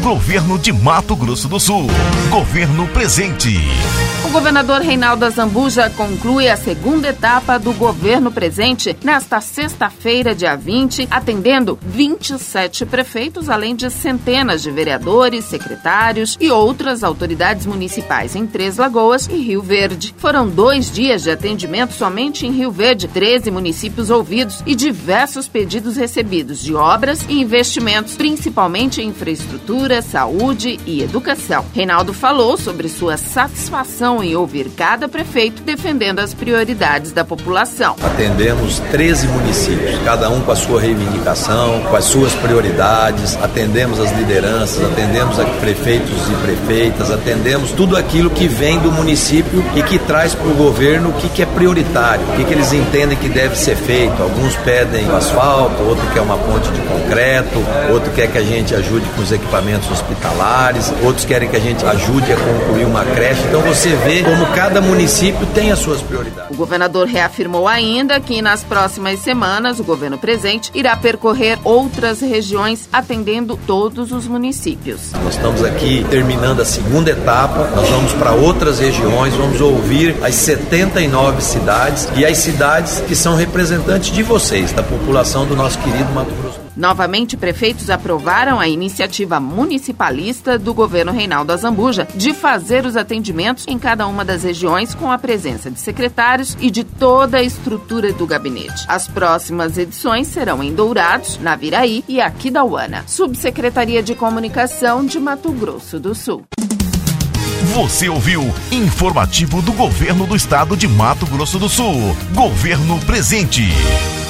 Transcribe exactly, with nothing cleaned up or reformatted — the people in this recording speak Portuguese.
Governo de Mato Grosso do Sul. Governo presente. O governador Reinaldo Azambuja conclui a segunda etapa do Governo Presente nesta sexta-feira, dia vinte, atendendo vinte e sete prefeitos, além de centenas de vereadores, secretários e outras autoridades municipais em Três Lagoas e Rio Verde. Foram dois dias de atendimento somente em Rio Verde, treze municípios ouvidos e diversos pedidos recebidos de obras e investimentos, principalmente em infraestrutura, saúde e educação. Reinaldo falou sobre sua satisfação em ouvir cada prefeito defendendo as prioridades da população. Atendemos treze municípios, cada um com a sua reivindicação, com as suas prioridades, atendemos as lideranças, atendemos a prefeitos e prefeitas, atendemos tudo aquilo que vem do município e que traz para o governo o que, que é prioritário, o que, que eles entendem que deve ser feito. Alguns pedem asfalto, outro quer uma ponte de concreto, outro quer que a gente ajude com os equipamentos hospitalares, outros querem que a gente ajude a concluir uma creche. Então você vê como cada município tem as suas prioridades. O governador reafirmou ainda que nas próximas semanas o governo presente irá percorrer outras regiões atendendo todos os municípios. Nós estamos aqui terminando a segunda etapa, nós vamos para outras regiões, vamos ouvir as setenta e nove cidades e as cidades que são representantes de vocês, da população do nosso querido Mato Grosso. Novamente, prefeitos aprovaram a iniciativa municipalista do governo Reinaldo Azambuja de fazer os atendimentos em cada uma das regiões com a presença de secretários e de toda a estrutura do gabinete. As próximas edições serão em Dourados, Naviraí e Aquidauana. Subsecretaria de Comunicação de Mato Grosso do Sul. Você ouviu Informativo do Governo do Estado de Mato Grosso do Sul. Governo presente.